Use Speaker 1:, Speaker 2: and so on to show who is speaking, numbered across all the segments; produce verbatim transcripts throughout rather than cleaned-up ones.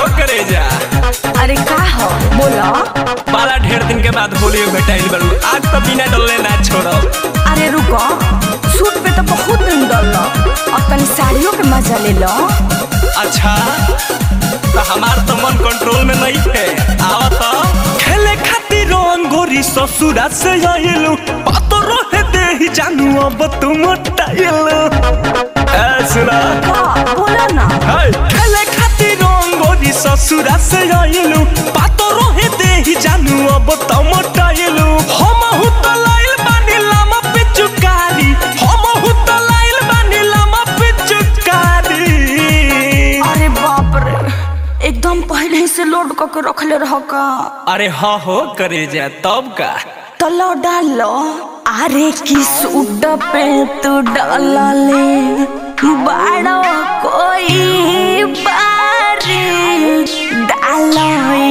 Speaker 1: हो करे जा।
Speaker 2: अरे का हो बोलो।
Speaker 1: बड़ा ढेर दिन के बाद होली भेटाइल बड़ू, आज तो बिना डलले ना छोड़ो।
Speaker 2: अरे रुको, सूट पे तो बहुत दिन डलो, अब तनी साड़ियों के मजा ले लो।
Speaker 1: अच्छा तो हमार तो मन कंट्रोल में नहीं है। आओ तो खेले खातिर रंगोरी ससुरा से आइलू, बातो रहे दे ही जानू अब तुम टाइलू। ऐसना
Speaker 2: का बोलो ना।
Speaker 1: खेले खातिर रंगोरी ससुरा से आइलू, बातो रहे दे ही जानू अब तुम टाइलू। हम हुत लाइल बानी लामा पिचुकारी, हम हुत लाइल बानी लामा पिचुकारी।
Speaker 2: अरे बाप रे, एकदम पहले ही से लोड करके रखले रहो का।
Speaker 1: अरे हाँ हो करे जा तब का
Speaker 2: तो लो डालो। अरे की सूट पे तू डाला ले बड़ो कोई बारी डालो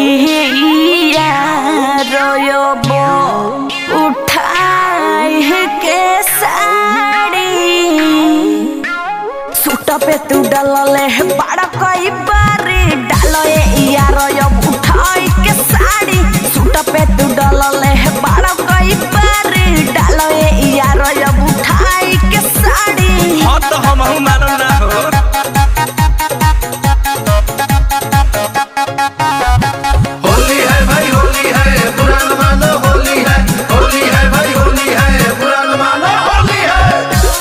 Speaker 2: यारो बो उठाए के साड़ी। सूट पे तू डाला ले बड़ो कोई बारी डालो यारो उठाए के साड़ी। सूट पे तू डाला ले बड़ो कोई बारी डालो यारो उठाए के साड़ी।
Speaker 1: हाँ तो हम मालूम ना हो।
Speaker 3: होली है भाई होली है, बुरा न मानो होली है। होली है भाई होली है, बुरा न मानो होली है।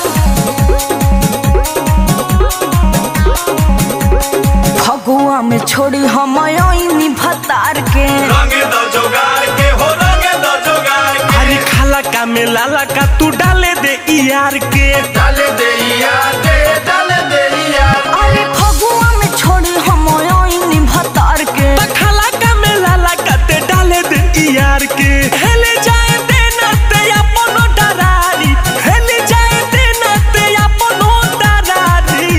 Speaker 2: फगुआ में छोड़ी हम आईनी भतार के।
Speaker 1: रंगे दो जोगार के हो, रंगे दो जोगार के। अरे खाला का में लाला का तू डाले दे यार के।
Speaker 3: डाले दे यार के, डाले दे यार।
Speaker 2: अरे फगुआ में छोड़ी हम आईनी भतार के।
Speaker 1: तो खाला का में लाला का ते डाले दे यार के। हेले जाए दे ना ते अपनो डरारी, हेले जाए दे ना ते अपनो डरारी।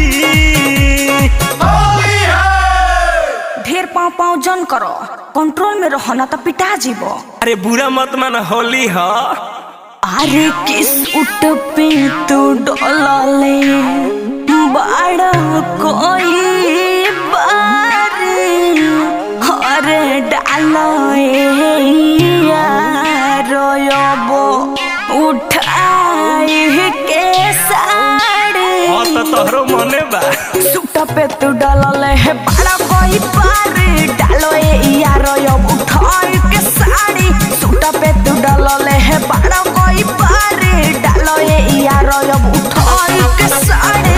Speaker 3: होली है।
Speaker 2: ढेर पाँव पाँव जन करो, कंट्रोल में रहो ना तो पिटा जीवो।
Speaker 1: अरे बुरा मत मान होली हो।
Speaker 2: अरे किस उठ पे तू डोला ले बड़ा कोई बारी। अरे डालो यारो बो उठाए के साड़ी।
Speaker 1: हाँ तो तोहरो मने बा।
Speaker 2: सूट पे तू डाला ले बड़ा कोई बारी डालो यारो उठाए के साड़ी। सूट पे तू डाला ले बड़ा कोई बारी डालो यारो उठाए के साड़ी।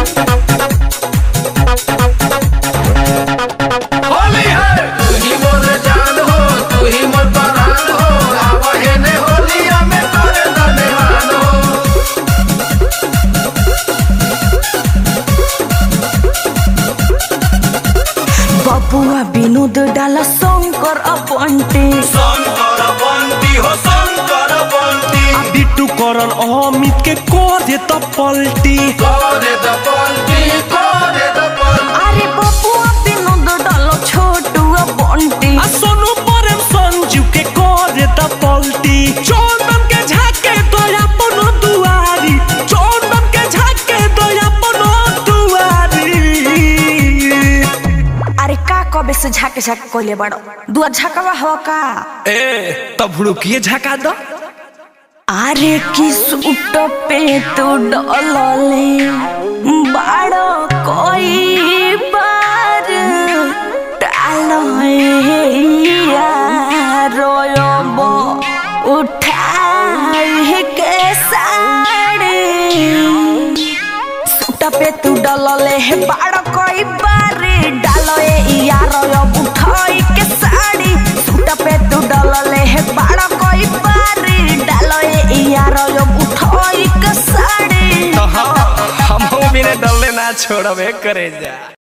Speaker 3: होली है। तू ही मोर जान हो, तू ही मोर परान हो। आवे ने होलिया में करे धन्यवान हो।
Speaker 2: बबुआ विनोद डाला शंकर अपंटी।
Speaker 1: शंकर बंटी हो, शंकर बंटी। बिट्टू करन अमित के कोदे त पलटी।
Speaker 3: करे द पलटी, करे द पलटी।
Speaker 2: अरे बबुआ विनोद डालो छोटू अपंटी।
Speaker 1: आ सोनू परम संजू के कोदे त पलटी। चौदम के झाके तो अपनो दुआरी, चौदम के झाके तो अपनो दुआरी।
Speaker 2: अरे का कबे से झाके झाके कोले बड़ो दुआ झकवा हो का।
Speaker 1: ए तब भुड़किए झका दो।
Speaker 2: अरे की सूट पे तू डोलले बड़ो कोई बार डालो यारो बो उठाए के साड़ी। सूट पे तू डोलले बड़ो कोई बार डालो यारो उठाए के साड़ी। सूट पे तू डोलले बड़ो कोई बार डालो यारो उठाए के साड़ी।
Speaker 1: तो हम हम भी ने डलले ना छोड़बे करे जा।